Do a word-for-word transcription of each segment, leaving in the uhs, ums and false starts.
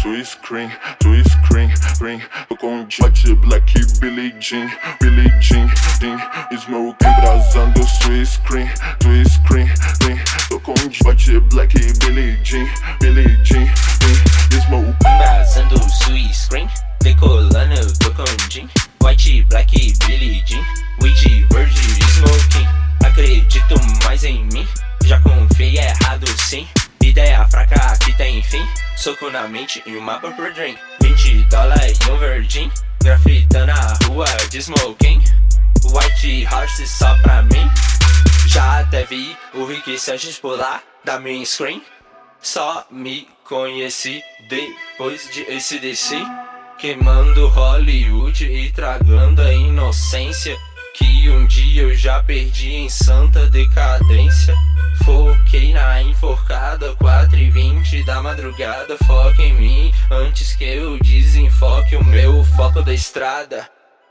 sua screen, sua screen, screen. Tô com Jet Black, Billie Jean, Billie Jean, Jean. Smoke embrasando sua screen, sua screen, screen. Tô com Jet Black, Billie Jean, Billie Jean, Jean. Smoke embrasando sua screen, decolando eu tô com Jean, White Black, Billie Jean, Weed Verde, Smoking. Acredito mais em mim, já confiei errado sim. Ideia fraca aqui tem fim. Soco na mente e um mapa por drink. vinte dólares e um verdinho, grafitando a rua de Smoking. White Horse só pra mim. Já até vi o Rick Sanches pular da minha screen. Só me conheci depois de A C D C, queimando Hollywood e tragando a inocência que um dia eu já perdi em santa decadência. Foquei na enforcada, quatro e vinte da madrugada. Foca em mim antes que eu desenfoque o meu foco da estrada.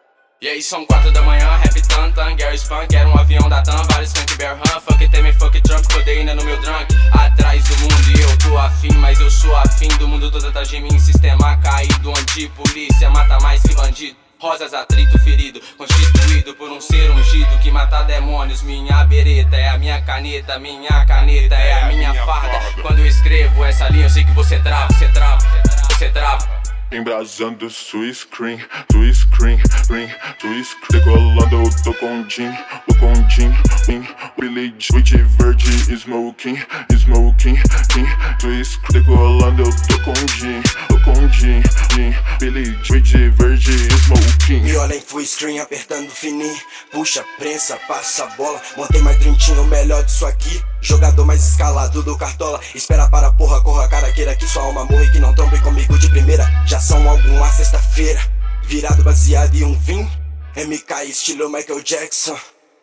E aí são quatro da manhã, rap tantan, Gary Spun, quero um avião da TAM, vários skunk bear run, fuck teme, fuck Trump, codeína no meu drunk, atrás do mundo e eu tô afim, mas eu sou afim do mundo todo atrás de mim, sistema caído, antipolícia, mata mais que bandido, rosas atrito ferido, constituído por um ser ungido que mata demônios, minha bereta é a minha caneta, minha caneta é a minha farda, quando eu escrevo essa linha eu sei que você trava, você trava, você trava. embrasando sua screen, sua screen, screen, sua screen. Decolando eu tô com Jean, tô com Jean, Jean. Billie Jean, Weed Verde, Smoking, Smoking, Jean. Sua screen. Decolando eu tô com Jean, tô com Jean, Jean. Billie Jean, Weed Verde, Smoking. E olha em full screen apertando fininho, puxa, prensa, passa a bola. Montei mais trintinho, o melhor disso aqui. Jogador mais escalado do Cartola. Espera para a porra, corra cara, queira que sua alma morra e que não trombe comigo de primeira. Já são alguma sexta-feira, virado baseado em um vinho. M K estilo Michael Jackson,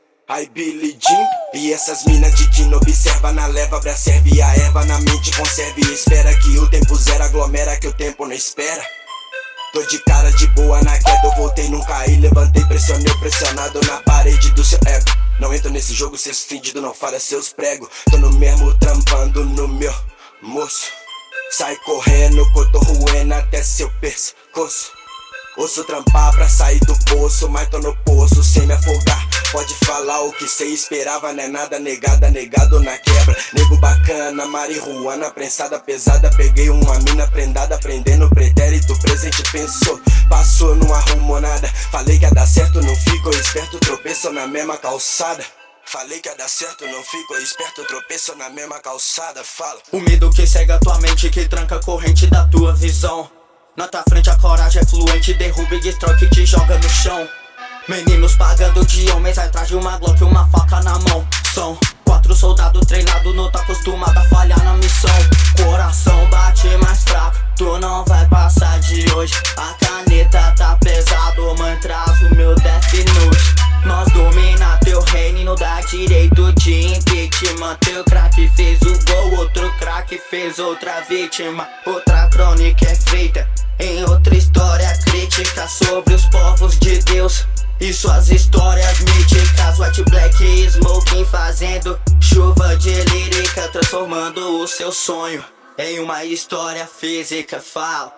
ai Billie Jean. E essas minas de que não observa na leva, pra serve a erva na mente, conserve e espera que o tempo zero aglomera, que o tempo não espera. Tô de cara de boa na queda, eu voltei, não caí, levantei, pressionei, pressionado na parede do seu ego. Não entro nesse jogo, seus fingido, não falha seus pregos. Tô no mesmo trampando no meu moço. Sai correndo, que eu tô ruendo até seu pescoço. Ouço trampar pra sair do poço, mas tô no poço sem me afogar. Pode falar o que cê esperava, não é nada negada, negado na quebra. Nego bacana, marihuana, prensada pesada. Peguei uma mina prendada, aprendendo pretérito, presente pensou. Passou, não arrumou nada. Falei que ia dar certo, não ficou esperto, tropeçou na mesma calçada. Falei que ia dar certo, não ficou esperto, tropeçou na mesma calçada, fala. O medo que cega a tua mente, que tranca a corrente da tua visão. Na tua frente a coragem é fluente, derruba e destrói que te joga no chão. Meninos pagando de homens atrás de uma Glock e uma faca na mão. São quatro soldados treinados, não tá acostumado a falhar na missão. Coração bate mais fraco, tu não vai passar de hoje. A caneta tá pesado, mãe, traz o meu Death Note. Nós domina teu reino e não dá direito de impeachment. Teu craque fez o gol, outro craque fez outra vítima. Outra crônica é feita em outra história crítica sobre os povos de Deus e suas histórias míticas. White Black Smoking fazendo chuva de lírica, transformando o seu sonho em uma história física. Fala.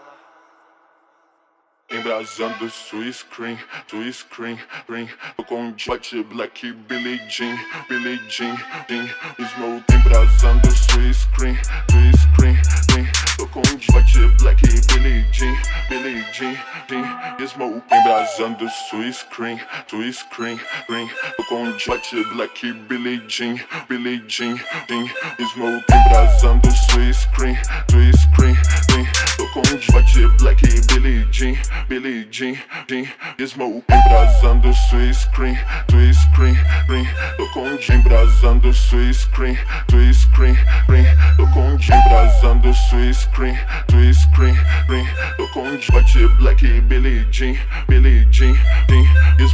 Embrasando sua screen, sua screen, screen. Tô com Jet Black, Billie Jean, Billie Jean, Jean. Smoke embrasando sua screen, sua screen, screen. Tô com Jet Black, Billie Jean, Billie Jean, Jean. Smoke embrasando sua screen, sua screen, screen. Tô com Jet Black, Billie Jean, Billie Jean, Jean. Smoke embrasando sua screen, sua screen, screen. Tô com Jet Black, Billie Jean, Billie Jean, Jean. Smoke embrasando sua screen, sua screen, screen. Tô com embrasando sua screen, sua screen, screen. Tô com embrasando sua screen, sua screen, screen. Tô com Jet Black, Billie Jean, Billie Jean, Jean.